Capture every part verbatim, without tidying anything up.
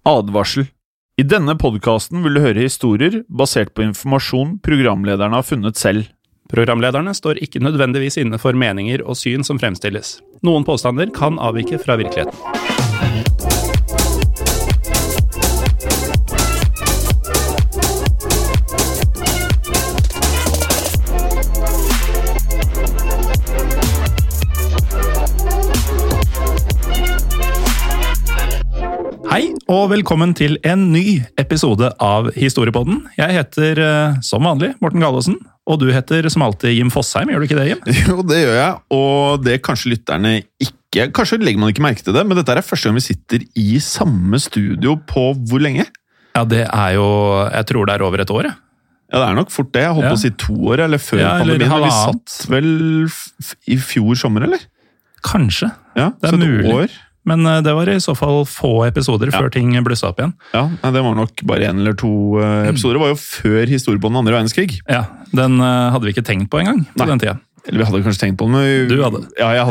Advarsel. I denne podcasten vil du høre historier basert på informasjon programlederne har funnet selv. Programlederne står ikke nødvendigvis inne for meninger og syn som fremstilles. Noen påstander kan avvike fra virkeligheten. Hei, og velkommen til en ny episode av Historiepodden. Jeg heter, som vanlig, Morten Galaasen, og du heter som alltid Jim Fosheim, gjør du ikke det, Jim? Jo, det gjør jeg, og det kanskje lytterne ikke, kanskje legger man ikke merke til det, men dette er første gang vi sitter i samme studio på hvor lenge? Ja, det er jo, jeg tror det er over et år, ja. Ja, det er nok fort det. Jeg holdt ja. på å si to år, eller før ja, eller pandemien. Vi halvannet. satt vel f- i fjor sommer, eller? Kanskje, Ja, det så er et mulig. år. Men det var i så fall få episoder Ja. før ting blusset opp igjen. Ja, nei, det var nok bare en eller to uh, episoder. Det var jo før historiepodden andre verdenskrig. Ja, den uh, hadde vi ikke tenkt på engang på Nei. den tida. Eller vi hadde kanskje tenkt på den, men... vi- Du hadde. Ja, jeg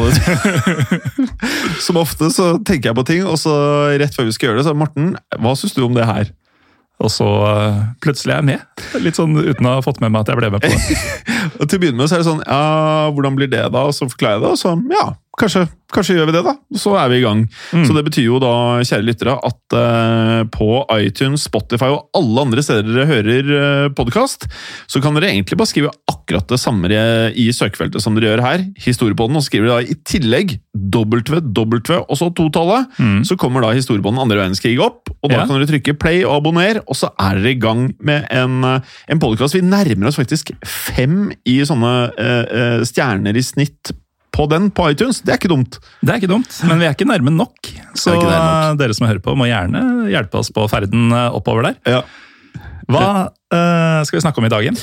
hadde. Som ofte så tenker jeg på ting, og så rett før vi skal gjøre det, så Morten, hva synes du om det her? Og så uh, plutselig er jeg med. Litt sånn uten å ha fått med meg at jeg ble med på det. Og til å begynne med så er det sånn, ja, hvordan blir det da? Og så forklarer jeg det, og så, ja, kanskje, kanskje gjør vi det da. Og så er vi i gang. Mm. Så det betyr jo da, kjære lyttere, at uh, på iTunes, Spotify og alle andre steder dere hører uh, podcast, så kan dere egentlig bare skrive akkurat det samme i søkefeltet som dere gjør her, Historiepodden, og så skriver dere da i tillegg W, W og så totallet, Mm. så kommer da Historiepodden andre verdenskrig opp, og da Ja. kan dere trykke play og abonner, og så er dere i gang med en, uh, en podcast. Vi nærmer oss faktisk fem i sånne uh, uh, stjerner i snitt på den, på iTunes. Det er ikke dumt. Det er ikke dumt, men vi er ikke nærme nok. Så ikke nærme nok. dere som hører på må gjerne hjelpe oss på ferden uh, oppover der. Ja. Hva uh, skal vi snakke om i dag, Jim?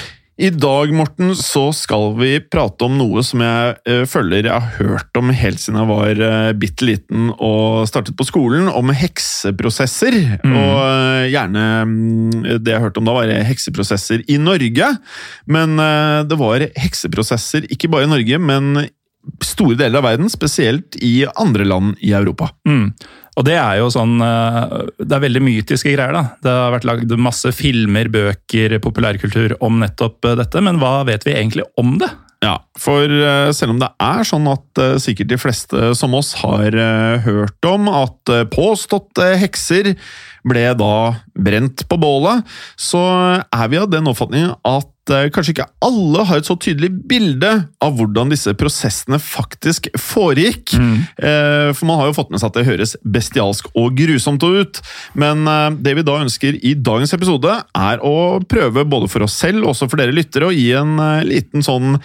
I dag, Morten, så skal vi prate om noe som jeg uh, føler jeg har hørt om helt siden jeg var uh, bitteliten og startet på skolen, om hekseprosesser. Mm. Og uh, gjerne um, det jeg hørte om da var hekseprosesser i Norge. Men uh, det var hekseprosesser ikke bare i Norge, men store deler av verden, spesielt i andre land i Europa. Mm. Og det er jo sånn, uh, det er veldig mytiske greier da. Det har vært lagd masse filmer, bøker, populærkultur om nettopp uh, dette, men hva vet vi egentlig om det? Ja, for uh, selv om det er sånn at uh, sikkert de fleste som oss har uh, hørt om at uh, påståtte hekser ble da brent på bålet, så er vi av den oppfatningen at uh, kanskje ikke alle har et så tydelig bilde av hvordan disse prosessene faktisk foregikk. Mm. Uh, for man har jo fått med seg at det høres bestialsk og grusomt ut, men uh, det vi da ønsker i dagens episode er å prøve både for oss selv og også for dere lyttere å gi en uh, liten sånn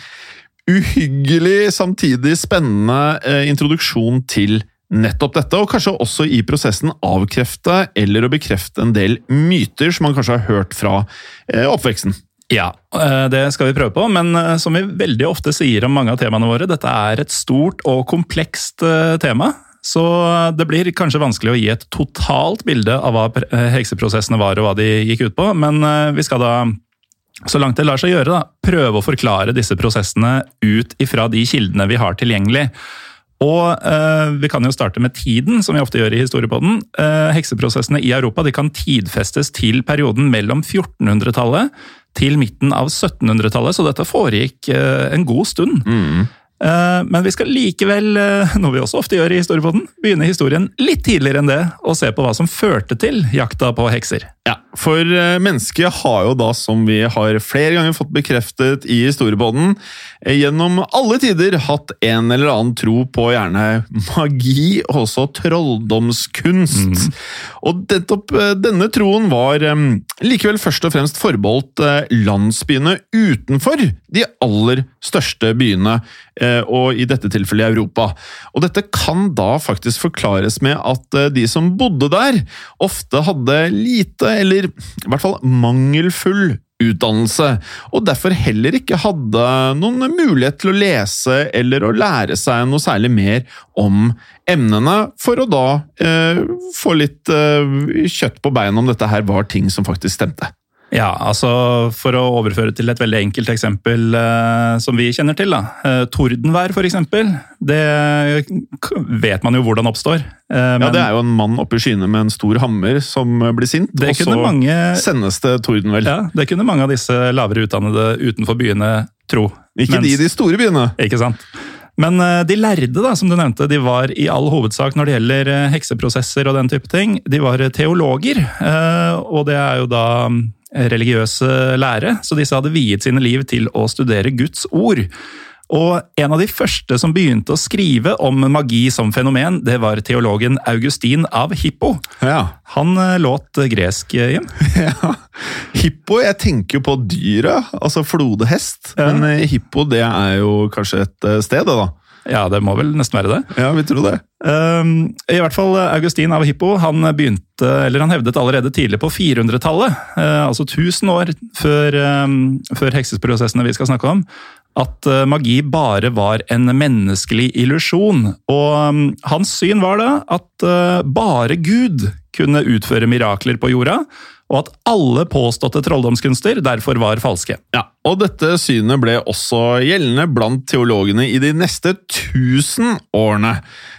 uhyggelig, samtidig spennende uh, introduksjon til nettopp dette, og kanskje også i prosessen avkrefte eller å bekrefte en del myter som man kanskje har hørt fra eh, oppveksten. Ja, uh, det skal vi prøve på, men uh, som vi veldig ofte sier om mange av temaene våre, dette er et stort og komplekst uh, tema, så det blir kanskje vanskelig å gi et totalt bilde av hva uh, hekseprosessene var og hva de gikk ut på, men uh, vi skal da så langt det lar seg gjøre, da, prøve å forklare disse prosessene ut ifra de kildene vi har tilgjengelig. Og eh, vi kan jo starte med tiden, som vi ofte gjør i Historiepodden. Eh, hekseprosessene i Europa de kan tidfestes til perioden mellom fjortenhundretallet til midten av syttenhundretallet, så dette foregikk eh, en god stund. Mm. Eh, men vi skal likevel, eh, noe vi også ofte gjør i Historiepodden, begynne historien litt tidligere enn det, og se på hva som førte til jakta på hekser. Ja, for eh, mennesket har jo da, som vi har flere ganger fått bekreftet i Historiepodden, eh, gjennom alle tider hatt en eller annen tro på gjerne magi og også trolldomskunst. Mm. Og nettopp eh, denne troen var eh, likevel først og fremst forbeholdt eh, landsbyene utenfor de aller største byene, eh, og i dette tilfellet i Europa. Og dette kan da faktisk forklares med at eh, de som bodde der ofte hadde lite eller i hvert fall mangelfull utdannelse, og derfor heller ikke hadde noen mulighet til å lese eller å lære seg noe særlig mer om emnene, for å da eh, få litt eh, kjøtt på beina om dette her var ting som faktisk stemte. Ja, altså for å overføre til et veldig enkelt eksempel eh, som vi kjenner til, da. Eh, tordenvær for eksempel, det vet man jo hvordan oppstår. Eh, ja, det er jo en mann oppe i skyene med en stor hammer som blir sint, og så mange, sendes det tordenvel. Ja, det kunne mange av disse lavere utdannede utenfor byene tro. Ikke mens, de i de store byene. Ikke sant? Men de lærde, da, som du nevnte, de var i all hovedsak når det gjelder hekseprosesser og den type ting, de var teologer, og det er jo da religiøse lære, så disse hadde viet sine liv til å studere Guds ord. Og en av de første som begynte å skrive om magi som fenomen, det var teologen Augustin av Hippo. Ja. Han låt gresk, Jim. Ja, Hippo, jeg tenker jo på dyret, altså flodhest, ja. Men Hippo, det er jo kanskje et sted, da. Ja, det må vel nesten være det. Ja, vi tror det. Um, I hvert fall Augustin av Hippo, han begynte, eller han hevdet allerede tidlig på firehundretallet, uh, altså tusen år før, um, før heksesprosessene vi skal snakke om, at magi bare var en menneskelig illusjon. Og um, hans syn var da at uh, bare Gud kunne utføre mirakler på jorda, og at alle påståtte trolldomskunster derfor var falske. Ja, og dette synet ble også gjeldende blant teologene i de neste tusen årene.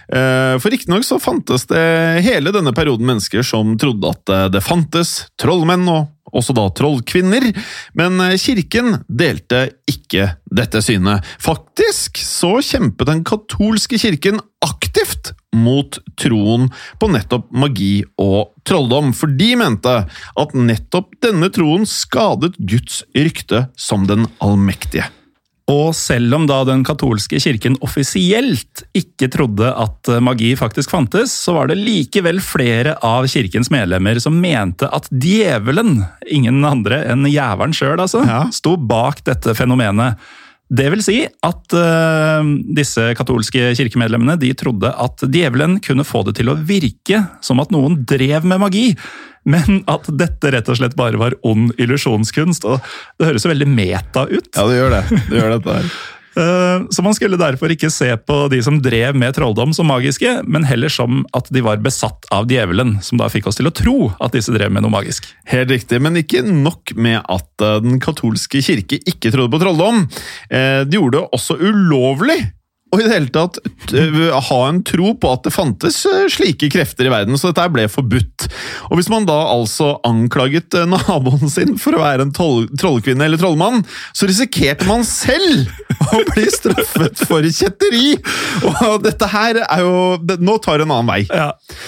For riktignok så fantes det hele denne perioden mennesker som trodde at det fantes trollmenn og også da trollkvinner, men kirken delte ikke dette synet. Faktisk så kjempet den katolske kirken aktivt mot troen på nettopp magi og trolldom, for de mente at nettopp denne troen skadet Guds rykte som den allmektige. Og selv om da den katolske kirken offisielt ikke trodde at magi faktisk fantes, så var det likevel flere av kirkens medlemmer som mente at djevelen, ingen andre enn jævelen selv altså, ja. Sto bak dette fenomenet. Det vil si at uh, disse katolske kirkemedlemmene de trodde at djevelen kunne få det til å virke som at noen drev med magi, men at dette rett og slett bare var ond illusjonskunst, og det høres jo veldig meta ut. Ja, det gjør det. Det gjør dette her. Uh, så man skulle derfor ikke se på de som drev med trolldom som magiske, men heller som at de var besatt av djevelen, som da fikk oss til å tro at disse drev med noe magisk. Helt riktig, men ikke nok med at den katolske kirke ikke trodde på trolldom. Uh, de gjorde det også ulovlig. Og i det hele tatt uh, ha en tro på at det fantes uh, slike krefter i verden, så dette ble forbudt. Og hvis man da altså anklaget uh, naboen sin for å være en trollkvinne eller trollmann, så risikerte man selv å bli straffet for kjetteri. Og dette her er jo... Det, nå tar det en annen vei. Ja.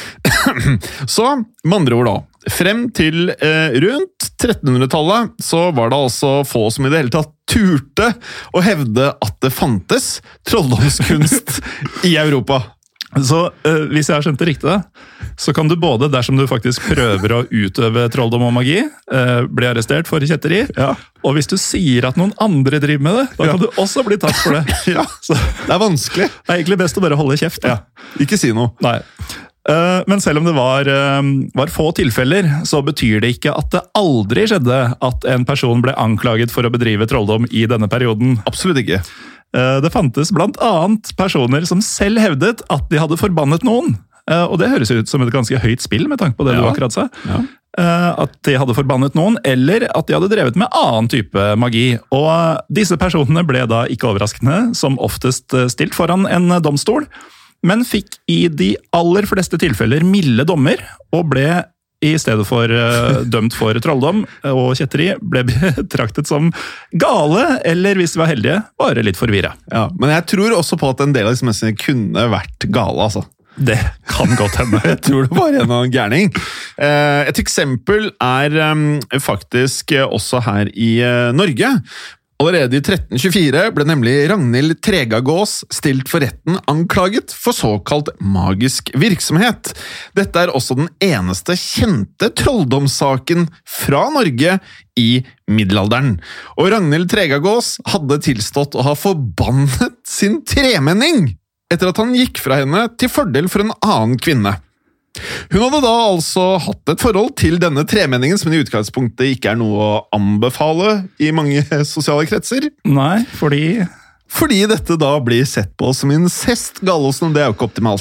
Så, med andre ord da, frem til eh, rundt trettenhundretallet så var det altså få som i det hele tatt turte å hevde at det fantes trolldomskunst i Europa. Så eh, hvis jeg har skjønt det riktig da, så kan du både, dersom du faktisk prøver å utøve trolldom og magi, eh, bli arrestert for kjetteri, ja. Og hvis du sier at noen andre driver med det, da kan ja. Du også bli tatt for det. Ja, så det er vanskelig. Det er egentlig best å bare holde kjeft. Da. Ja. Ikke si noe. Nei. Men selv om det var, var få tilfeller, så betyr det ikke at det aldri skjedde at en person ble anklaget for å bedrive trolldom i denne perioden. Absolutt ikke. Det fantes blant annet personer som selv hevdet at de hadde forbannet noen. Og det høres ut som et ganske høyt spill med tanke på det ja. Du akkurat sa. Ja. At de hadde forbannet noen, eller at de hadde drevet med annen type magi. Og disse personene ble da ikke overraskende, som oftest stilt foran en domstol, men fikk i de aller fleste tilfeller milde dommer, og ble i stedet for uh, dømt for trolldom og kjetteri, ble betraktet som gale, eller hvis de var heldige, bare litt forvirret. Ja, men jeg tror også på at en del av disse menneskene kunne vært gale, altså. Det kan godt hende. Jeg tror det var en av gærning. Et eksempel er faktisk også her i Norge. Allerede i tretten tjuefire ble nemlig Ragnhild Tregagås stilt for retten anklaget for såkalt magisk virksomhet. Dette er også den eneste kjente trolldomssaken fra Norge i middelalderen. Og Ragnhild Tregagås hadde tilstått å ha forbannet sin tremenning etter at han gikk fra henne til fordel for en annen kvinne. Hun hadde da altså hatt et forhold til denne tremenningen som i utgangspunktet ikke er noe å anbefale i mange sosiale kretser. Nei, fordi... Fordi dette da blir sett på som incest, Gallosen, det er jo ikke optimalt.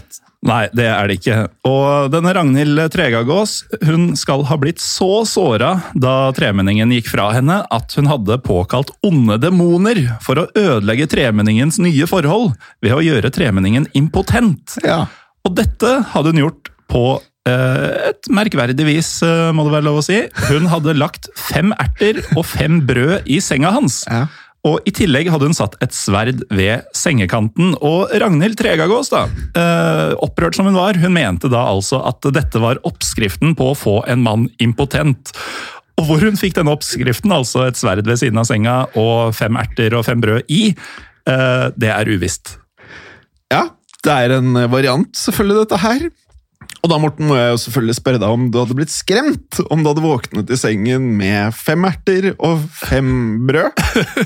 Nei, det er det ikke. Og denne Ragnhild Tregagås, hun skal ha blitt så såret da tremenningen gikk fra henne at hun hadde påkalt onde demoner for å ødelegge tremenningens nye forhold ved å gjøre tremenningen impotent. Ja. Og dette hadde hun gjort på eh, et merkverdig vis, må det være lov å si. Hun hadde lagt fem erter og fem brød i senga hans. Ja. Og i tillegg hadde hun satt et sverd ved sengekanten. Og Ragnhild Tregagås, da, eh, opprørt som hun var, hun mente da altså at dette var oppskriften på å få en mann impotent. Og hvor hun fikk denne oppskriften, altså et sverd ved siden av senga og fem erter og fem brød i, eh, det er uvisst. Ja, det er en variant selvfølgelig dette her. Og da, Morten, må jeg jo selvfølgelig spørre deg om du hadde blitt skremt om du hadde våknet i sengen med fem erter og fem brød?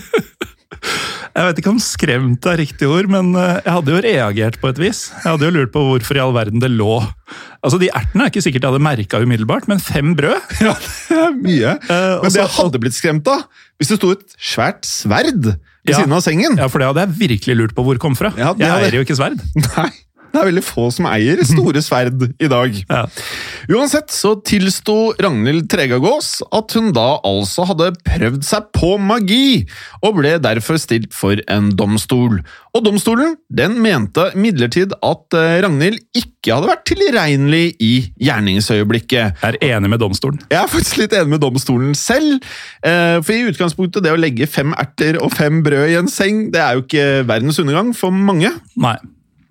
Jeg vet ikke om skremt er riktig ord, men jeg hadde jo reagert på et vis. Jeg hadde jo lurt på hvorfor i all verden det lå. Altså, de ertene er ikke sikkert jeg hadde merket umiddelbart, men fem brød? Ja, det er mye. Uh, men det jeg hadde blitt skremt da, hvis det stod et svært sverd i ja, siden av sengen. Ja, for det hadde jeg virkelig lurt på hvor det kom fra. Ja, jeg hadde... eier jo ikke sverd. Nei. Det er veldig få som eier store sverd i dag. Ja. Uansett så tilsto Ragnhild Tregagås at hun da altså hadde prøvd seg på magi, og ble derfor stilt for en domstol. Og domstolen, den mente midlertid at Ragnhild ikke hadde vært tilregnelig i gjerningsøyeblikket. Jeg er enig med domstolen. Jeg er faktisk litt enig med domstolen selv, for i utgangspunktet det å legge fem erter og fem brød i en seng, det er jo ikke verdens undergang for mange. Nei.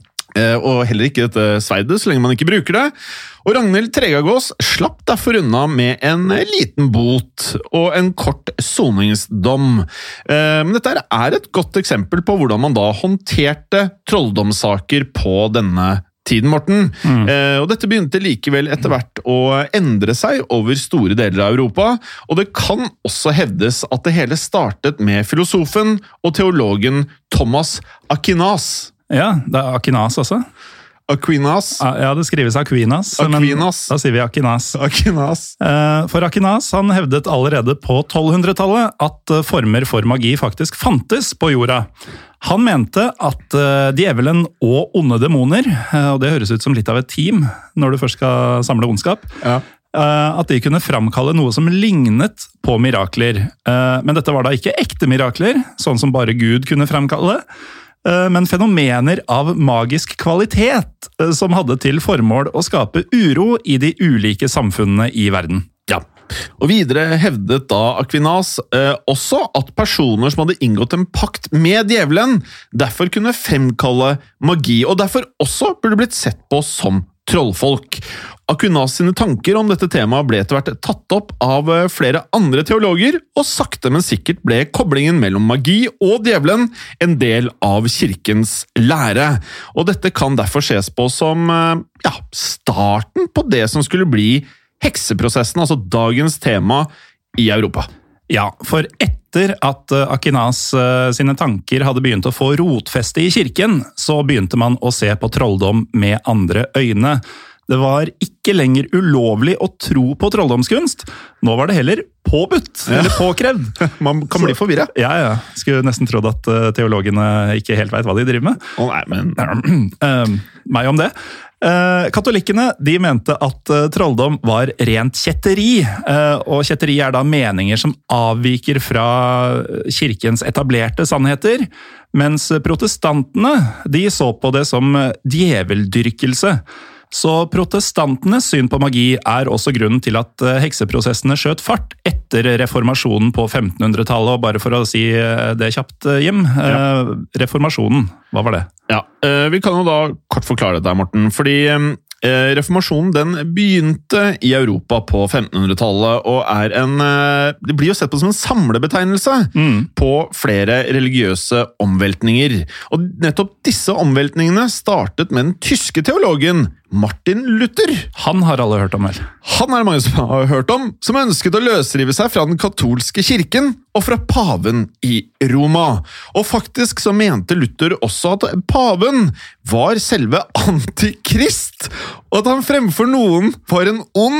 Og heller ikke dette sverdet, så lenge man ikke bruker det. Og Ragnhild Tregagås slapp derfor unna med en liten bot og en kort soningsdom. Men dette er et godt eksempel på hvordan man da håndterte trolldomssaker på denne tiden, Morten. Mm. Og dette begynte likevel etter hvert å endre seg over store deler av Europa, og det kan også hevdes at det hele startet med filosofen og teologen Thomas Aquinas. Ja, det er Aquinas også. Aquinas? Ja, det skrives Aquinas, Aquinas. Men da sier vi Aquinas. Aquinas. For Aquinas, han hevdet allerede på tolvhundretallet at former for magi faktisk fantes på jorda. Han mente at djevelen og onde demoner, og det høres ut som litt av et team når du først skal samle ondskap, ja. At de kunne framkalle noe som lignet på mirakler. Men dette var da ikke ekte mirakler, sånn som bare Gud kunne framkalle, men fenomener av magisk kvalitet som hadde til formål å skape uro i de ulike samfunnene i verden. Ja, og videre hevdet da Aquinas eh, også at personer som hadde inngått en pakt med djevelen, derfor kunne fremkalle magi, og derfor også burde blitt sett på som trollfolk. Aquinas sine tanker om dette temaet ble etter hvert tatt opp av flere andre teologer, og sakte, men sikkert ble koblingen mellom magi og djevelen en del av kirkens lære. Og dette kan derfor ses på som ja, starten på det som skulle bli hekseprosessen, altså dagens tema i Europa. Ja, for etter at Aquinas sine tanker hadde begynt å få rotfeste i kirken, så begynte man å se på trolldom med andre øyne. Det var ikke lenger ulovlig å tro på trolldomskunst. Nå var det heller påbudt, ja. Eller påkrevd. Man kan bli forvirret. Ja, ja. Skulle nesten trodd at teologene ikke helt vet hva de driver med. Å nei, men... uh, meg om det. Uh, katolikkene de mente at uh, trolldom var rent kjetteri, uh, og kjetteri er da meninger som avviker fra kirkens etablerte sannheter, mens protestantene de så på det som djeveldyrkelse. Så protestantenes syn på magi er også grunnen til at hekseprosessene skjøt fart etter reformasjonen på femtenhundretallet, og bare for å si det kjapt, Jim, ja. Reformasjonen, hva var det? Ja, vi kan jo da kort forklare dette, Morten, fordi reformasjonen den begynte i Europa på femtenhundretallet, og er en, det blir jo sett på som en samlebetegnelse mm. på flere religiøse omveltninger. Og nettopp disse omveltningene startet med den tyske teologen Martin Luther. Han har alle hørt om, vel? Han er det mange som har hørt om, som ønsket å løsrive seg fra den katolske kirken og fra paven i Roma. Og faktisk så mente Luther også at paven var selve antikrist, og at han fremfor noen var en ond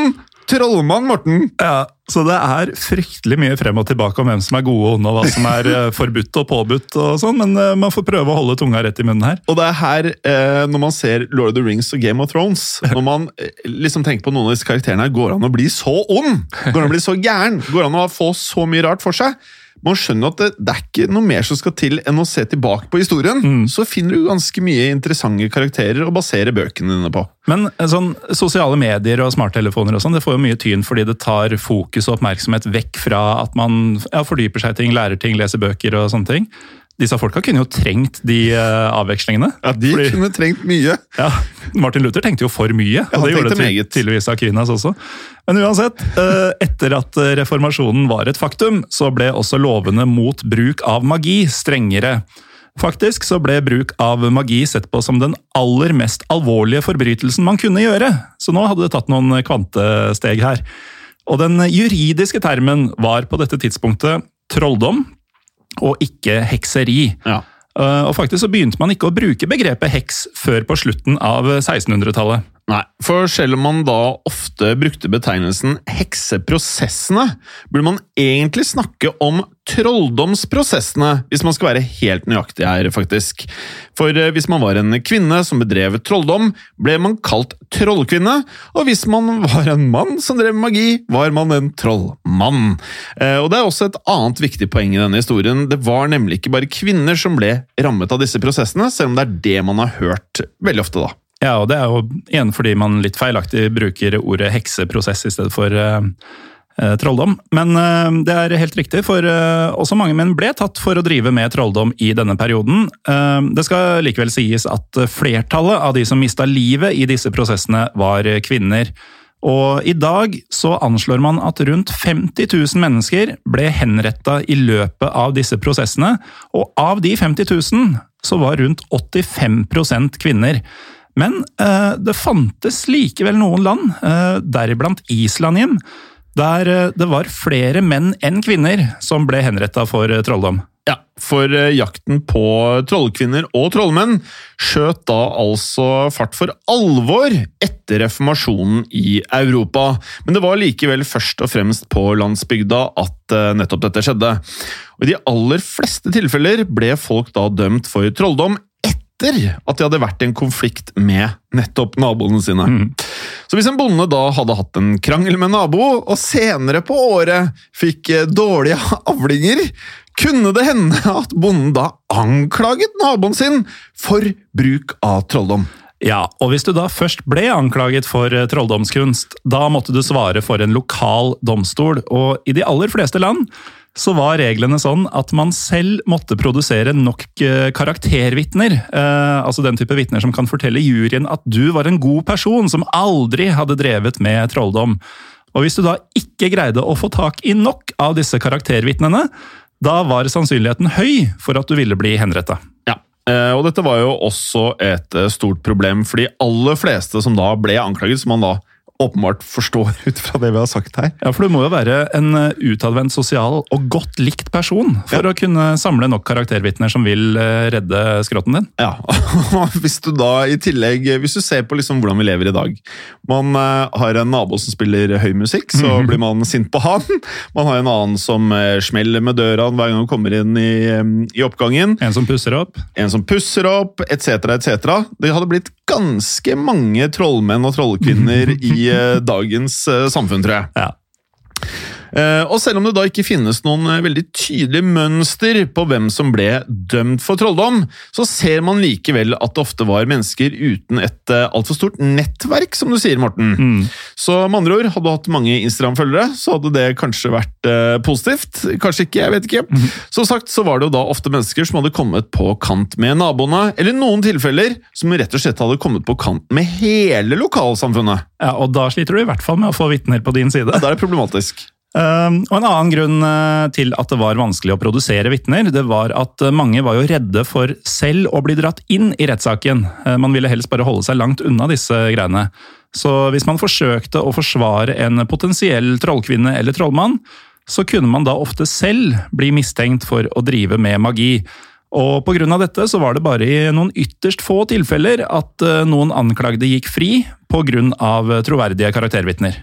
trollmann, Morten! Ja, så det er fryktelig mye frem og tilbake om hvem som er gode og onde, og hva som er forbudt og påbudt og sånn, men man får prøve å holde tunga rett i munnen her. Og det er her, når man ser Lord of the Rings og Game of Thrones, når man liksom tenker på noen av disse karakterene her, går han å bli så ond? Går han å bli så gæren? Går han å få så mye rart for seg? Man skjønner at det, det er ikke noe mer som skal til enn å se tilbake på historien. Mm. Så finner du ganske mye interessante karakterer å basere bøkene dine på. Men sånn, sosiale medier og smarttelefoner og sånn, det får jo mye tyn fordi det tar fokus og oppmerksomhet vekk fra at man ja, fordyper seg ting, lærer ting, leser bøker og sånne ting. Disse folka kunne jo trengt de uh, avvekslingene. Ja, de fordi, kunne trengt mye. Ja, Martin Luther tenkte jo for mye, og ja, det gjorde det til, tydeligvis Aquinas også. Men uansett, uh, etter at reformasjonen var et faktum, så ble også lovene mot bruk av magi strengere. Faktisk så ble bruk av magi sett på som den aller mest alvorlige forbrytelsen man kunne gjøre. Så nå hadde det tatt noen kvantesteg her. Og den juridiske termen var på dette tidspunktet trolldom, og ikke hekseri. Ja. Og faktisk så begynte man ikke å bruke begrepet heks før på slutten av sekstenhundretallet. Nei, for selv om man da ofte brukte betegnelsen hekseprosessene, burde man egentlig snakke om trolldomsprosessene, hvis man skal være helt nøyaktig her, faktisk. For hvis man var en kvinne som bedrev trolldom, ble man kalt trollkvinne, og hvis man var en mann som drev magi, var man en trollmann. Og det er også et annet viktig poeng i denne historien. Det var nemlig ikke bare kvinner som ble rammet av disse prosessene, selv om det er det man har hørt veldig ofte da. Ja, og det er jo igjen fordi man litt feilaktig bruker ordet hekseprosess i stedet for uh, uh, trolldom. Men uh, det er helt riktig, for uh, også mange menn ble tatt for å drive med trolldom i denne perioden. Uh, det skal likevel sies at flertallet av de som mistet livet i disse prosessene var kvinner. Og i dag så anslår man at rundt femti tusen mennesker ble henrettet i løpet av disse prosessene, og av de femti tusen så var rundt åttifem prosent kvinner. Men eh, det fantes likevel noen land, eh, deriblant Island igjen, der eh, det var flere menn enn kvinner som ble henrettet for eh, trolldom. Ja, for eh, jakten på trollkvinner og trollmenn skjøt da altså fart for alvor etter reformasjonen i Europa. Men det var likevel først og fremst på landsbygda at eh, nettopp dette skjedde. Og i de aller fleste tilfeller ble folk da dømt for trolldom etter at de hadde vært i en konflikt med nettopp naboene sine. Mm. Så hvis en bonde da hadde hatt en krangel med nabo, og senere på året fikk dårlige avlinger, kunne det hende at bonden da anklaget naboen sin for bruk av trolldom. Ja, og hvis du da først ble anklaget for trolldomskunst, da måtte du svare for en lokal domstol, og i de aller fleste land så var reglene sånn at man selv måtte produsere nok karaktervittner, eh, altså den type vittner som kan fortelle juryen at du var en god person som aldri hadde drevet med trolldom. Og hvis du da ikke greide å få tak i nok av disse karaktervittnene, da var sannsynligheten høy for at du ville bli henrettet. Ja. Og dette var jo også et stort problem, for de aller fleste som da ble anklaget, som man da åpenbart forstår ut fra det vi har sagt her. Ja, for du må jo være en utadvendt, sosial og godt likt person for ja. Å kunne samle nok karaktervittner som vil redde skrotten din. Ja, hvis du da i tillegg, hvis du ser på liksom hvordan vi lever i dag, man har en nabo som spiller høy musikk, så mm-hmm. blir man sint på han. Man har en annen som smeller med døra hver gang han kommer inn i, i oppgangen. En som pusser opp. En som pusser opp, et cetera, et cetera. Det hadde blitt ganske mange trollmenn og trollkvinner i dagens samfunn, tror jeg. Ja. Og selv om det da ikke finnes noen veldig tydelige mønster på hvem som ble dømt for trolldom, så ser man likevel at det ofte var mennesker uten et alt for stort nettverk, som du sier, Morten. Mm. Så med andre ord, hadde du hatt mange Instagram-følgere, så hadde det kanskje vært eh, positivt. Kanskje ikke, jeg vet ikke. Mm. Som sagt, så var det jo da ofte mennesker som hadde kommet på kant med naboene, eller noen tilfeller som rett og slett hadde kommet på kant med hele lokalsamfunnet. Ja, og da sliter du i hvert fall med å få vittner på din side. Ja, da er det problematisk. Uh, og En annen grunn uh, til at det var vanskelig å produsere vittner, det var at uh, mange var jo redde for selv å bli dratt inn i rettssaken. Uh, man ville helst bare holde seg langt unna disse greiene. Så hvis man forsøkte å forsvare en potensiell trollkvinne eller trollmann, så kunne man da ofte selv bli mistenkt for å drive med magi. Og på grunn av dette så var det bare i noen ytterst få tilfeller at uh, noen anklagde gikk fri på grunn av troverdige karaktervittner.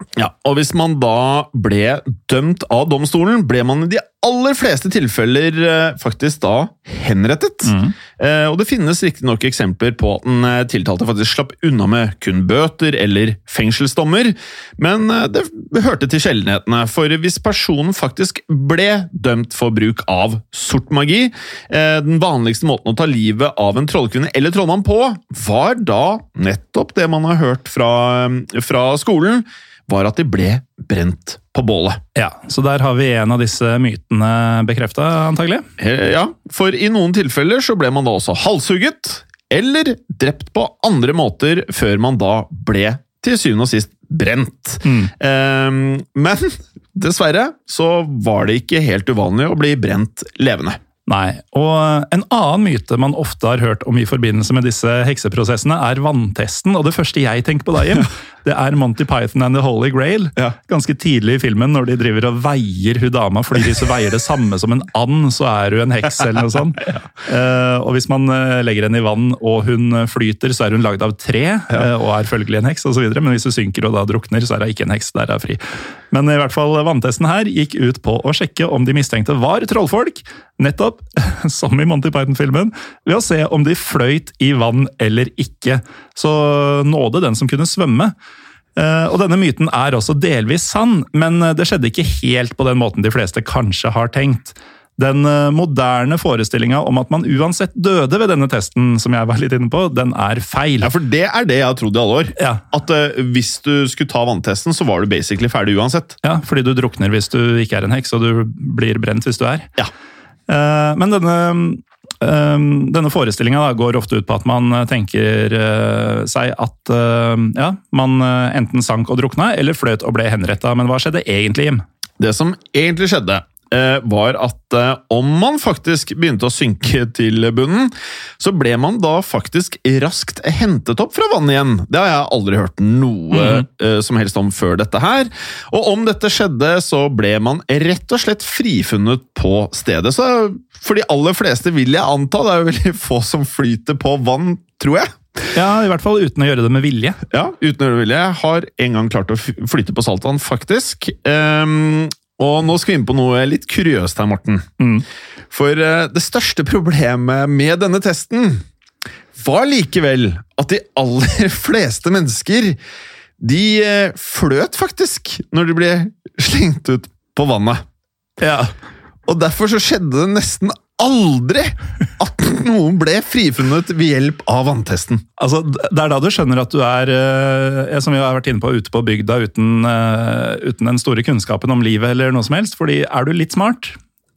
Ja, og hvis man da ble dømt av domstolen, ble man i de aller fleste tilfeller eh, faktisk da henrettet. Mm. Eh, og det finnes riktig nok eksempler på at den eh, tiltalte faktisk slapp unna med kun bøter eller fengselsdommer, men eh, det hørte til sjeldenhetene, for hvis personen faktisk ble dømt for bruk av sort magi, eh, den vanligste måten å ta livet av en trollkvinne eller trollmann på, var da nettopp det man har hørt fra, fra skolen, var at de ble brent på bålet. Ja, så der har vi en av disse mytene bekreftet, antagelig. Ja, for i noen tilfeller så ble man da også halshugget, eller drept på andre måter før man da ble til syvende og sist brent. Mm. Um, men dessverre så var det ikke helt uvanlig å bli brent levende. Nei, og en annen myte man ofte har hørt om i forbindelse med disse hekseprosessene er vanntesten, og det første jeg tenker på da, Jim, det er Monty Python and the Holy Grail. Ja. Ganske tidlig i filmen, når de driver og veier hun dama, fordi hvis hun veier det samme som en and, så er hun en heks eller noe sånt. Ja. Uh, og hvis man legger henne i vann og hun flyter, så er hun lagd av tre, ja. uh, og er følgelig en heks og så videre, men hvis hun synker og da drukner, så er hun ikke en heks, der er hun fri. Men i hvert fall vanntesten her gikk ut på å sjekke om de mistenkte var trollfolk, nettopp, som i Monty Python-filmen, ved å se om de fløyt i vann eller ikke. Så nådde den som kunne svømme. Og denne myten er også delvis sann, men det skjedde ikke helt på den måten de fleste kanskje har tenkt. Den moderne forestillingen om at man uansett døde ved denne testen, som jeg var litt inne på, den er feil. Ja, for det er det jeg har trodd i alle år. Ja. At uh, hvis du skulle ta vanntesten, så var du basically ferdig uansett. Ja, fordi du drukner hvis du ikke er en heks, og du blir brent hvis du er. Ja. Uh, men denne, uh, denne forestillingen da, går ofte ut på at man tenker uh, seg at uh, ja, man uh, enten sank og drukna, eller fløt og ble henrettet. Men hva skjedde egentlig, Jim? Det som egentlig skjedde, var at om man faktisk begynte å synke til bunnen, så ble man da faktisk raskt hentet opp fra vannet igjen. Det har jeg aldri hørt noe mm. som helst om før dette her. Og om dette skjedde, så ble man rett og slett frifunnet på stedet. Så for de aller fleste vil jeg anta, det er jo veldig få som flyter på vann, tror jeg. Ja, i hvert fall uten å gjøre det med vilje. Ja, uten å gjøre det med vilje. Jeg har en gang klart å flyte på saltvann, faktisk. Um, Og nå skal vi inn på noe litt kuriøst her, Morten. Mm. For uh, det største problemet med denne testen var likevel at de aller fleste mennesker, de uh, fløt faktisk når de ble slengt ut på vannet. Ja. Og derfor så skjedde det nesten aldri at noen ble frifunnet ved hjelp av vanntesten. Altså, det er da du skjønner at du er, som vi har vært inne på, ute på bygda uten, uten den store kunnskapen om livet eller noe som helst, fordi er du litt smart,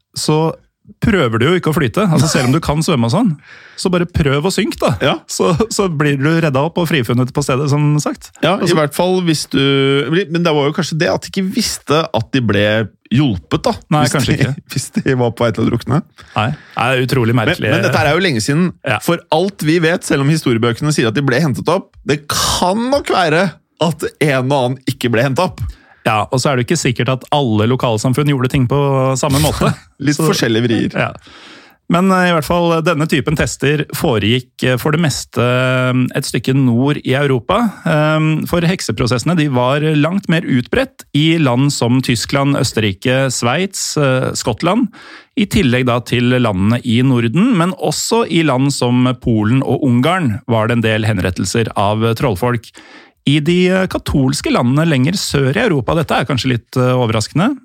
så prøver du jo ikke å flyte. Altså, selv om du kan svømme og sånn, så bare prøv å synke da. Ja. Så, så blir du reddet opp og frifunnet på stedet, som sagt. Ja, altså, i hvert fall hvis du... Men det var jo kanskje det at de ikke visste at de ble hjulpet da. Nei, hvis kanskje de, ikke. Hvis de var på vei til å drukne. Nei, det er utrolig merkelig. Men, men dette er jo lenge siden. Ja. For alt vi vet, selv om historiebøkene sier at de ble hentet opp, det kan nok være at en og annen ikke ble hentet opp. Ja, og så er det ikke sikkert at alle lokalsamfunn gjorde ting på samme måte. Litt så, forskjellige vrier. Ja. Men i hvert fall, denne typen tester foregikk for det meste et stykke nord i Europa. For hekseprosessene de var langt mer utbredt i land som Tyskland, Østerrike, Sveits, Skottland. I tillegg da til landene i Norden, men også i land som Polen og Ungarn var det en del henrettelser av trollfolk. I de katolske landene lenger sør i Europa, dette er kanskje litt overraskende,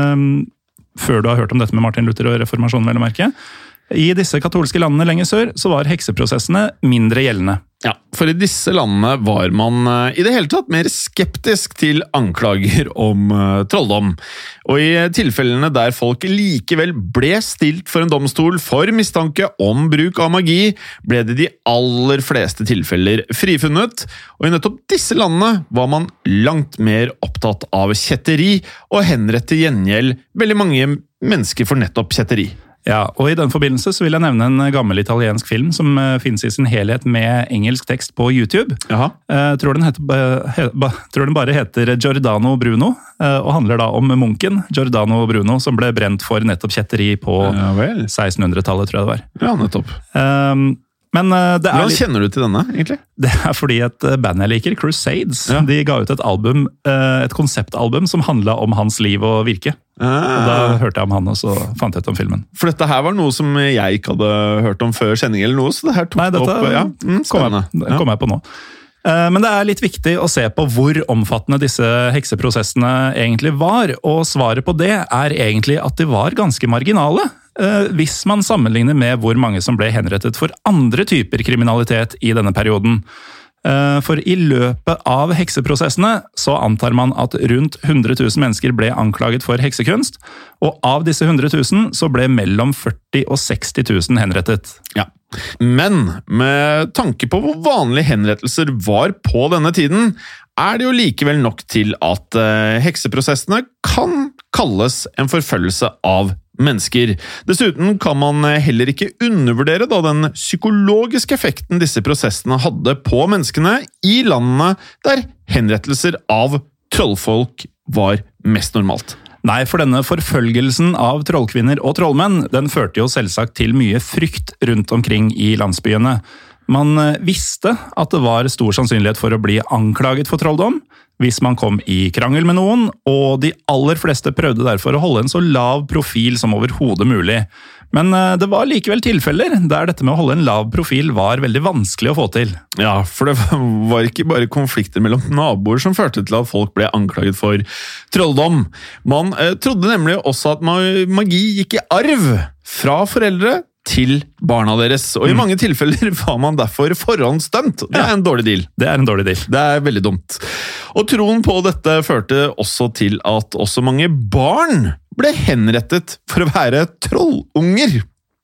før du har hørt om dette med Martin Luther og reformasjonen, vel å merke. I disse katolske landene lenger sør så var hekseprosessene mindre gjeldende. Ja, for i disse landene var man i det hele tatt mer skeptisk til anklager om uh, trolldom. Og i tilfellene der folk likevel ble stilt for en domstol for mistanke om bruk av magi, ble det de aller fleste tilfeller frifunnet. Og i nettopp disse landene var man langt mer opptatt av kjetteri, og henrett til gjengjeld veldig mange mennesker for nettopp kjetteri. Ja, og i den forbindelse så vil jeg nevne en gammel italiensk film som uh, finnes i sin helhet med engelsk tekst på YouTube. Jaha. Uh, tror, den heter, uh, he, ba, tror den bare heter Giordano Bruno, uh, og handler da om munken Giordano Bruno, som ble brent for nettopp kjetteri på ja, sekstenhundretallet, tror jeg det var. Ja, nettopp. Um, Men uh, det er Hvordan litt, kjenner du til denne, egentlig? det er fordi et band jeg liker, Crusades, Ja. de ga ut et album, uh, et konseptalbum som handlet om hans liv og virke. Ah. Og da hørte jeg om han, og så fant jeg ut om filmen. For dette her var noe som jeg ikke hadde hørt om før sending eller noe, så det her tok Nei, dette opp, ja, mm, kom, jeg, spennende. kom jeg på nå. Uh, men det er litt viktig å se på hvor omfattende disse hekseprosessene egentlig var, og svaret på det er egentlig at de var ganske marginale. Uh, hvis man sammenligner med hvor mange som ble henrettet for andre typer kriminalitet i denne perioden. Uh, for i løpet av hekseprosessene så antar man at rundt hundre tusen mennesker ble anklaget for heksekunst, og av disse hundre tusen så ble mellom førti og seksti tusen henrettet. Ja. Men med tanke på hvor vanlige henrettelser var på denne tiden, er det jo likevel nok til at uh, hekseprosessene kan kalles en forfølgelse av mennesker. Dessuten kan man heller ikke undervurdere da den psykologiske effekten disse prosessene hadde på menneskene i landene der henrettelser av trollfolk var mest normalt. Nei, for denne forfølgelsen av trollkvinner og trollmenn, den førte jo selvsagt til mye frykt rundt omkring i landsbyene. Man visste at det var stor sannsynlighet for å bli anklaget for trolldom hvis man kom i krangel med noen, og de aller fleste prøvde derfor å holde en så lav profil som overhodet mulig. Men det var likevel tilfeller der dette med å holde en lav profil var veldig vanskelig å få til. Ja, for det var ikke bare konflikter mellom naboer som førte til at folk ble anklaget for trolldom. Man eh, trodde nemlig også at magi gikk i arv fra foreldre til barna deres, og i mange tilfeller var man derfor forhåndsdømt. Det er en dårlig deal. Det er en dårlig deal. Det er veldig dumt. Og troen på dette førte også til at også mange barn ble henrettet for å være trollunger.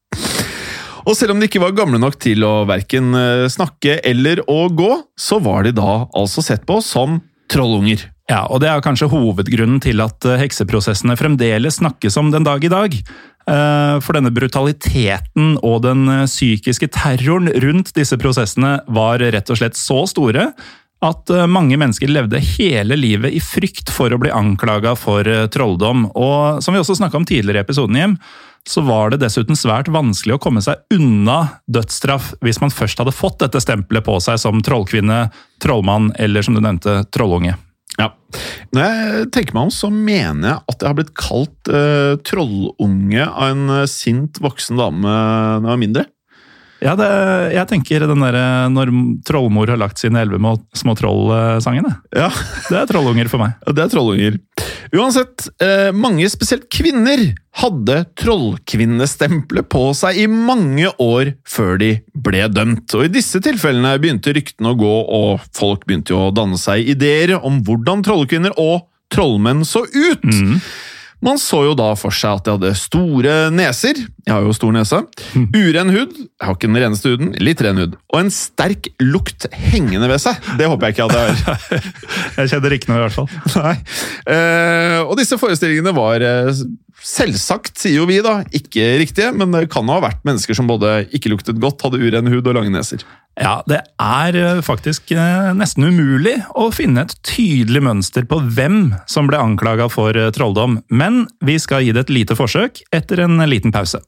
Og selv om de ikke var gamle nok til å hverken snakke eller å gå, så var de da altså sett på som trollunger. Ja, og det er kanskje hovedgrunnen til at hekseprosessene fremdeles snakkes om den dag i dag. For denne brutaliteten og den psykiske terroren rundt disse prosessene var rett og slett så store at mange mennesker levde hele livet i frykt for å bli anklaget for trolldom. Og som vi også snakket om tidligere i episoden hjem, så var det dessuten svært vanskelig å komme seg unna dødsstraff hvis man først hadde fått dette stempelet på seg som trollkvinne, trollmann eller som du nevnte, trollunge. Ja. Når jeg tenker meg om, så mener jeg at jeg har blitt kalt uh, trollunge av en uh, sint voksen dame når jeg var mindre. Ja, det, jeg tenker den der når trollmor har lagt sine elleve små troll-sangene. Ja. Det er trollunger for meg. Det er trollunger. Uansett, uh, mange spesielt kvinner hadde trollkvinnestempelet på seg i mange år før de ble dømt. Og i disse tilfellene begynte ryktene å gå, og folk begynte jo å danne seg ideer om hvordan trollkvinner og trollmenn så ut. Mm. Man så jo da for seg at de hadde store neser, jeg har jo stor nese, uren hud, jeg har ikke den reneste huden, litt ren hud, og en sterk lukt hengende ved seg. Det håper jeg ikke at jeg har. Jeg kjenner ikke noe i hvert fall. Nei. Eh, og disse forestillingene var eh, selvsagt, sier jo vi da, ikke riktige, men det kan ha vært mennesker som både ikke luktet godt, hadde uren hud og lange neser. Ja, det er faktisk nesten umulig å finne et tydelig mønster på hvem som ble anklaget for trolldom, men vi skal gi det et lite forsøk etter en liten pause.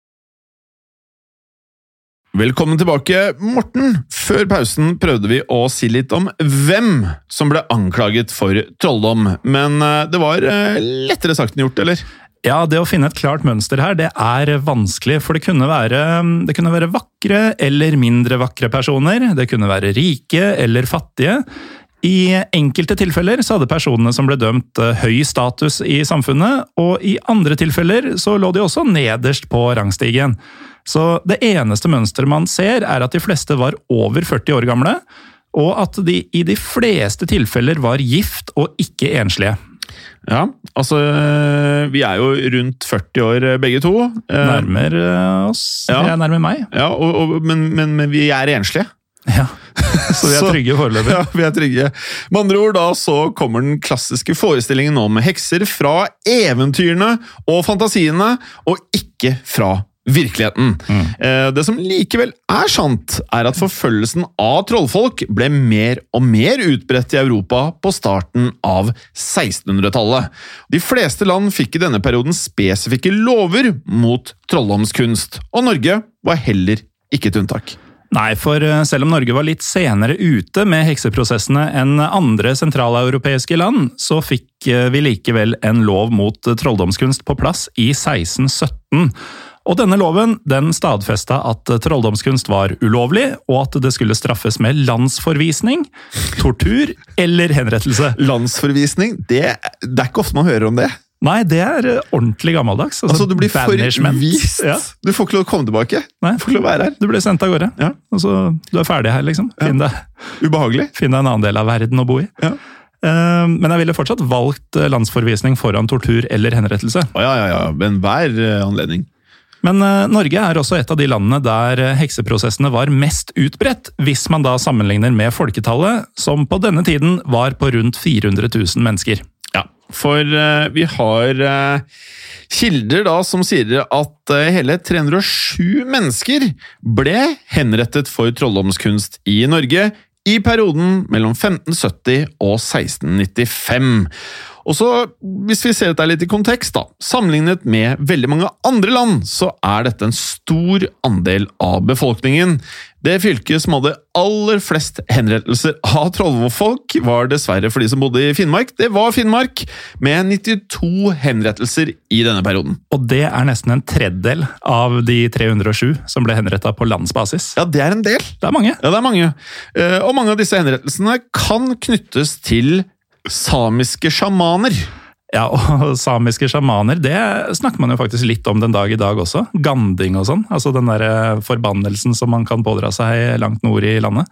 Velkommen tilbake, Morten. Før pausen prøvde vi å si litt om hvem som ble anklaget for trolldom, men det var lettere sagt enn gjort, eller? Ja, det å finne et klart mønster her, det er vanskelig, for det kunne være, det kunne være vakre eller mindre vakre personer, det kunne være rike eller fattige. I enkelte tilfeller så hadde personene som ble dømt høy status i samfunnet, og i andre tilfeller så lå de også nederst på rangstigen. Så det eneste mønsteret man ser er at de fleste var over førti år gamle, og at de i de fleste tilfeller var gift og ikke enslige. Ja, altså vi er jo rundt førti år begge to. Nærmer oss, ja. Jeg er nærmer meg. Ja, og, og, men, men, men vi er enslige. Ja, så vi er trygge foreløpig. Ja, vi er trygge. Med andre ord da, så kommer den klassiske forestillingen om hekser fra eventyrene og fantasiene, og ikke fra virkeligheten. Mm. Det som likevel er sant, er at forfølgelsen av trollfolk ble mer og mer utbredt i Europa på starten av sekstenhundretallet. De fleste land fikk i denne perioden spesifikke lover mot trolldomskunst, og Norge var heller ikke et unntak. Nei, for selv om Norge var litt senere ute med hekseprosessene enn andre sentraleuropeiske land, så fikk vi likevel en lov mot trolldomskunst på plass i seksten sytten. Og denne loven den stadfesta at trolldomskunst var ulovlig, og at det skulle straffes med landsforvisning, tortur eller henrettelse. Landsforvisning? Det, det er ikke ofte man hører om det. Nei, det er ordentlig gammeldags. Altså, altså du blir forvist. Ja. Du får ikke lov å komme tilbake. Nei. Du får ikke lov å være her. Du blir sendt av gårde. Ja. Altså, du er ferdig her, liksom. Finn deg, Ubehagelig. Finn deg en annen del av verden å bo i. Ja. Uh, men jeg ville fortsatt valgt landsforvisning foran tortur eller henrettelse. Oh, ja, ja, ja. Men hver anledning. Men uh, Norge er også et av de landene der hekseprosessene var mest utbredt, hvis man da sammenligner med folketallet, som på denne tiden var på rundt fire hundre tusen mennesker. Ja, for uh, vi har uh, kilder da som sier at uh, hele tre hundre og sju mennesker ble henrettet for trolldomskunst i Norge i perioden mellom femten sytti og seksten nittifem. Og så, hvis vi ser dette litt i kontekst da, sammenlignet med veldig mange andre land, så er dette en stor andel av befolkningen. Det fylket som hadde aller flest henrettelser av trollfolk var dessverre for de som bodde i Finnmark. Det var Finnmark, med nittito henrettelser i denne perioden. Og det er nesten en tredjedel av de tre hundre og sju som ble henrettet på landsbasis. Ja, det er en del. Det er mange. Ja, det er mange. Og mange av disse henrettelsene kan knyttes til samiske sjamaner. Ja, og samiske sjamaner, det snakker man jo faktisk litt om den dag i dag også. Ganding og sånn, altså den der forbannelsen som man kan pådra seg langt nord i landet.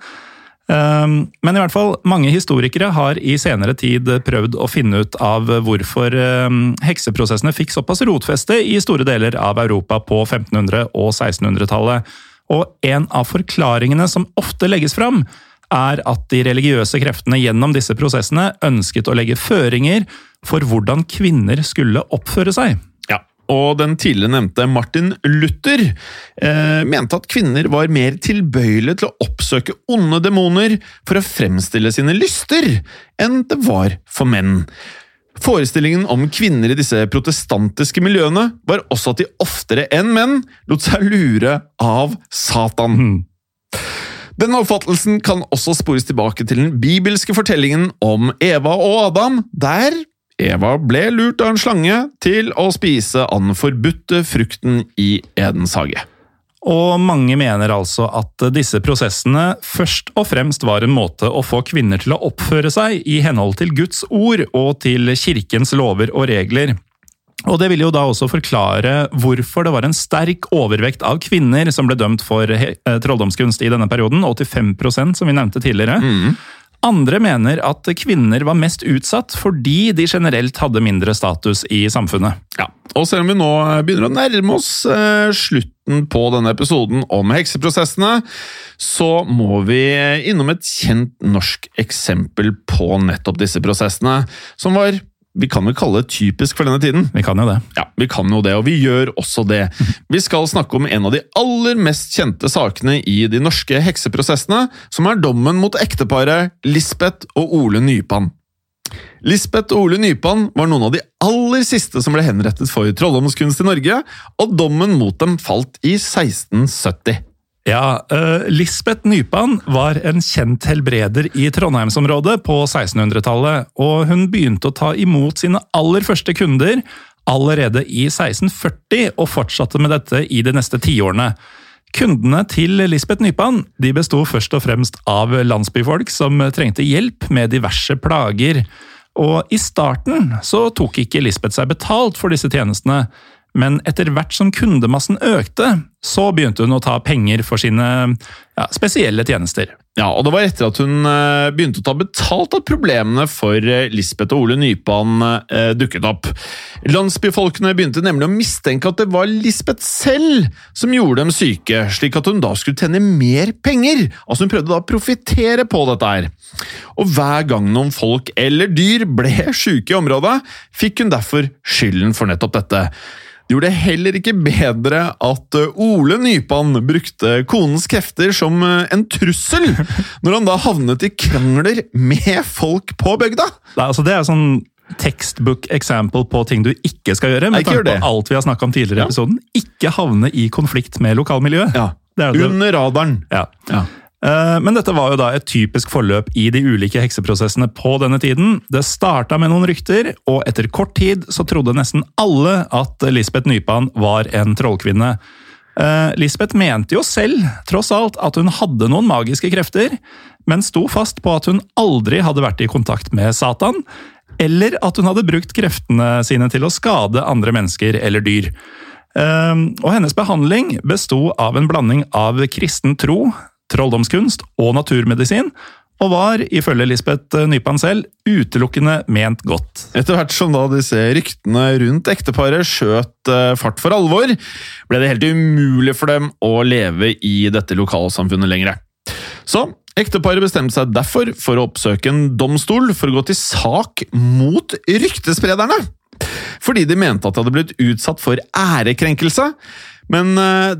Men i hvert fall, mange historikere har i senere tid prøvd å finne ut av hvorfor hekseprosessene fikk såpass rotfeste i store deler av Europa på femtenhundre- og sekstenhundretallet. Og en av forklaringene som ofte legges fram, er at de religiøse kreftene gjennom disse prosessene ønsket å legge føringer for hvordan kvinner skulle oppføre seg. Ja, og den tidligere nevnte Martin Luther eh, mente at kvinner var mer tilbøyelige til å oppsøke onde demoner for å fremstille sine lyster enn det var for menn. Forestillingen om kvinner i disse protestantiske miljøene var også at de oftere enn menn lot seg lure av Satan. Mm. Denne oppfattelsen kan også spores tilbake til den bibelske fortellingen om Eva og Adam, der Eva ble lurt av en slange til å spise av den forbudte frukten i Edens hage. Og mange mener altså at disse prosessene først og fremst var en måte å få kvinner til å oppføre seg i henhold til Guds ord og til kirkens lover og regler. Og det vil jo da også forklare hvorfor det var en sterk overvekt av kvinner som ble dømt for trolldomskunst i denne perioden, åttifem prosent som vi nevnte tidligere. Mm. Andre mener at kvinner var mest utsatt fordi de generelt hadde mindre status i samfunnet. Ja, og selv om vi nå begynner å nærme oss eh, slutten på denne episoden om hekseprosessene, så må vi innom et kjent norsk eksempel på nettopp disse prosessene, som var vi kan vel kalle det typisk for denne tiden. Vi kan jo det. Ja, vi kan jo det, og vi gjør også det. Vi skal snakke om en av de aller mest kjente sakene i de norske hekseprosessene, som er dommen mot ekteparet Lisbeth og Ole Nypan. Lisbeth og Ole Nypan var noen av de aller siste som ble henrettet for trolldomskunst i Norge, og dommen mot dem falt i seksten sytti. Ja, uh, Lisbeth Nypan var en kjent helbreder i Trondheimsområdet på sekstenhundretallet, og hun begynte å ta imot sine aller første kunder allerede i seksten førti, og fortsatte med dette i de neste tiårene. Kundene til Lisbeth Nypan de bestod først og fremst av landsbyfolk som trengte hjelp med diverse plager. Og i starten så tok ikke Lisbeth seg betalt for disse tjenestene, men etter hvert som kundemassen økte, så begynte hun å ta penger for sine ja, spesielle tjenester. Ja, og det var etter at hun eh, begynte å ta betalt at problemene for eh, Lisbeth og Ole Nypan eh, dukket opp. Landsbyfolkene begynte nemlig å mistenke at det var Lisbeth selv som gjorde dem syke, slik at hun da skulle tjene mer penger. Altså hun prøvde da å profitere på dette her. Og hver gang noen folk eller dyr ble syke i området, fikk hun derfor skylden for nettopp dette. Det gjorde det heller ikke bedre at Ole Nypan brukte konens krefter som en trussel, når han da havnet i krangler med folk på bygda. Det er, altså, det er sånn textbook example på ting du ikke skal gjøre, med tanke på alt vi har snakket om tidligere i ja. episoden. Ikke havne i konflikt med lokalmiljøet. Ja, Det er det. Under radaren. Ja. Ja. Men dette var jo da et typisk forløp i de ulike hekseprosessene på denne tiden. Det startet med noen rykter, og etter kort tid så trodde nesten alle at Lisbeth Nypan var en trollkvinne. Lisbeth mente jo selv, tross alt, at hun hadde noen magiske krefter, men sto fast på at hun aldri hadde vært i kontakt med Satan, eller at hun hadde brukt kreftene sine til å skade andre mennesker eller dyr. Og hennes behandling bestod av en blanding av kristen tro, trolldomskunst og naturmedisin, og var, ifølge Lisbeth Nypan selv, utelukkende ment godt. Etter hvert som da disse ryktene rundt ekteparet skjøt fart for alvor, ble det helt umulig for dem å leve i dette lokalsamfunnet lenger. Så ekteparet bestemte seg derfor for å oppsøke en domstol for å gå til sak mot ryktesprederne. Fordi de mente at de hadde blitt utsatt for ærekrenkelse, men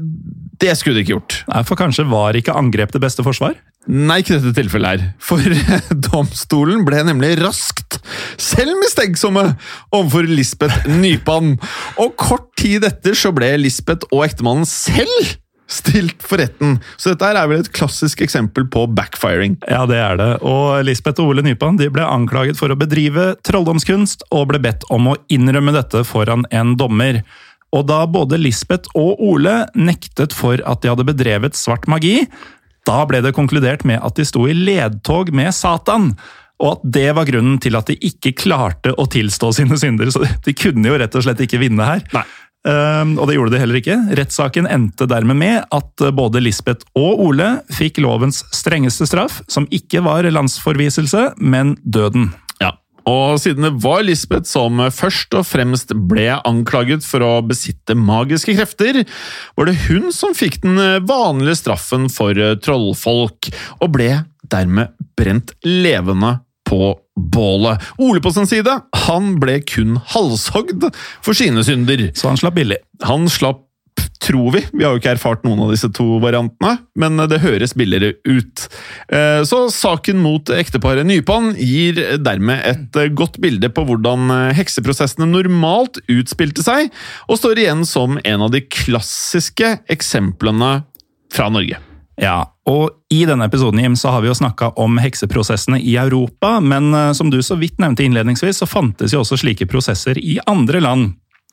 det skulle de ikke gjort. Nei, for kanskje var ikke angrep det beste forsvar? Nei, ikke dette tilfellet her. For domstolen ble nemlig raskt selv mistenksomme overfor Lisbeth Nypan. Og kort tid etter så ble Lisbeth og ektemannen selv stilt for retten. Så dette her er vel et klassisk eksempel på backfiring. Ja, det er det. Og Lisbeth og Ole Nypan de ble anklaget for å bedrive trolldomskunst og ble bedt om å innrømme dette foran en dommer. Og da både Lisbeth og Ole nektet for at de hadde bedrevet svart magi, da ble det konkludert med at de sto i ledtog med Satan, og at det var grunnen til at de ikke klarte å tilstå sine synder. Så de kunne jo rett og slett ikke vinne her. Nei. Um, og det gjorde de heller ikke. Rettssaken endte dermed med at både Lisbeth og Ole fikk lovens strengeste straff, som ikke var landsforviselse, men døden. Ja. Og siden det var Lisbeth som først og fremst ble anklaget for å besitte magiske krefter, var det hun som fikk den vanlige straffen for trollfolk, og ble dermed brent levende på bålet. Ole på sin side, han ble kun halshogd for sine synder. Så han slapp billig. Han slapp, tror vi. Vi har jo ikke erfart noen av disse to variantene, men det høres billigere ut. Så saken mot ekteparet Nypan gir dermed et godt bilde på hvordan hekseprosessene normalt utspilte seg, og står igjen som en av de klassiske eksemplene fra Norge. Ja, og i denne episoden, Jim, så har vi jo snakket om hekseprosessene i Europa, men som du så vidt nevnte innledningsvis, så fantes jo også slike prosesser i andre land.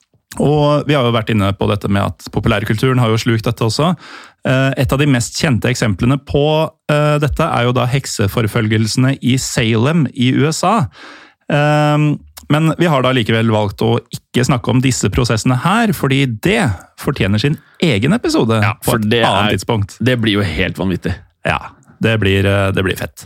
Og vi har jo vært inne på dette med at populærkulturen har jo slukt dette også. Et av de mest kjente eksemplene på dette er jo da hekseforfølgelsene i Salem i U S A. Men vi har da likevel valgt å ikke snakke om disse prosessene her, fordi det fortjener sin egen episode ja, på et det annet er, tidspunkt. Det blir jo helt vanvittig. Ja, det blir, det blir fett.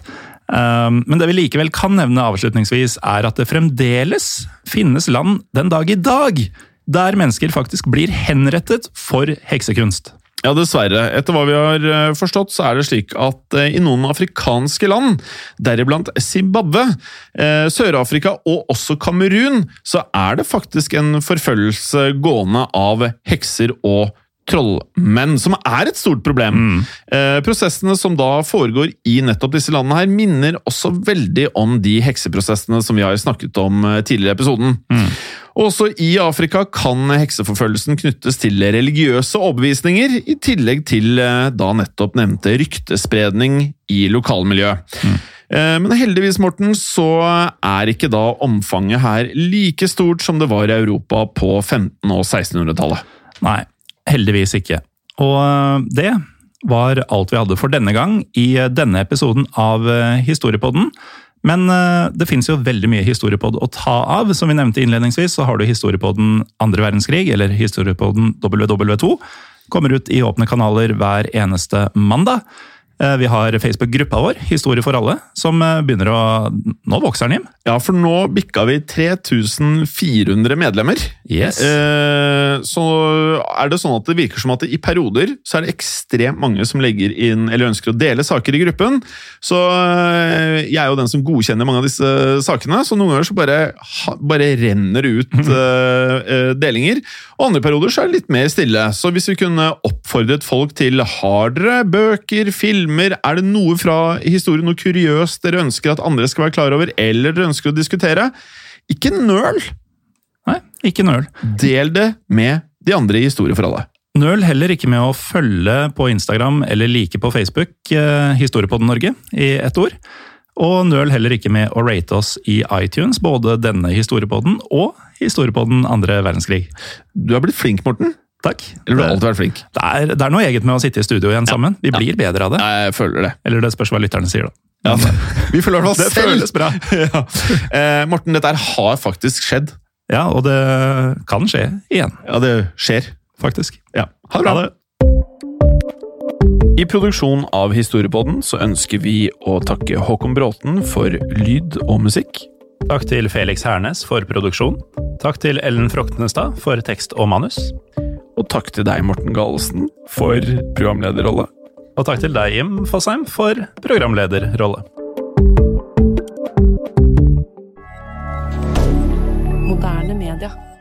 Men det vi likevel kan nevne avslutningsvis er at det fremdeles finnes land den dag i dag der mennesker faktisk blir henrettet for heksekunst. Ja, dessverre. Etter hva vi har forstått, så er det slik at i noen afrikanske land, deriblant Zimbabwe, Sør-Afrika og også Kamerun, så er det faktisk en forfølgelse gående av hekser og trollmenn, som er et stort problem. Mm. Eh, prosessene som da foregår i nettopp disse landene her, minner også veldig om de hekseprosessene som vi har snakket om tidligere i episoden. Mm. Også i Afrika kan hekseforfølgelsen knyttes til religiøse overbevisninger, i tillegg til da nettopp nevnte ryktespredning i lokalmiljøet. Mm. Eh, men heldigvis, Morten, så er ikke da omfanget her like stort som det var i Europa på femten- og sekstenhundretallet. Nei. Heldigvis ikke. Og det var alt vi hadde for denne gang i denne episoden av Historiepodden. Men det finnes jo veldig mye historiepodd å ta av. Som vi nevnte innledningsvis, så har du Historiepodden andre verdenskrig, eller Historiepodden W W to. Kommer ut i åpne kanaler hver eneste mandag. Vi har Facebook-gruppa vår, Historie for alle, som begynner å... Nå vokser den, Jim. Ja, for nå bikka vi tre tusen fire hundre medlemmer. Yes. Eh, så er det sånn at det virker som at i perioder så er det ekstremt mange som legger inn, eller ønsker å dele saker i gruppen. Så eh, jeg er jo den som godkjenner mange av disse sakene, så noen ganger så bare, bare renner det ut eh, delinger. Og andre perioder så er det litt mer stille. Så hvis vi kunne oppfordret folk til hardere bøker, filmer, er det noe fra historien, noe kuriøst dere ønsker at andre skal være klar over, eller dere ønsker å diskutere, ikke nøl! Nei, ikke nøl. Del det med de andre i Historie for alle. Nøl heller ikke med å følge på Instagram eller like på Facebook eh, Historiepodden Norge i ett ord. Og nøl heller ikke med å rate oss i iTunes, både denne Historiepodden og Historiepodden andre verdenskrig. Du har blitt flink, Morten. Takk. Eller du har alltid vært flink. Det er, det er noe eget med å sitte i studio igjen ja. sammen. Vi blir ja. bedre av det. Jeg føler det. Eller det spørs hva lytterne sier da. Ja, vi føler i hvert fall selv. Det føles bra. ja. eh, Morten, dette her har faktisk skjedd. Ja, og det kan skje igjen. Ja, det skjer. Faktisk. Ja. Ha det bra. Ha det. I produksjon av Historiepodden så ønsker vi å takke Håkon Bråten for lyd og musikk. Takk til Felix Hernes for produksjon. Takk til Ellen Froktenestad for tekst og manus. Og takk til deg, Morten Galesen, for programlederrolle. Og takk til deg, Jim Fosheim, for programlederrolle. Moderne media.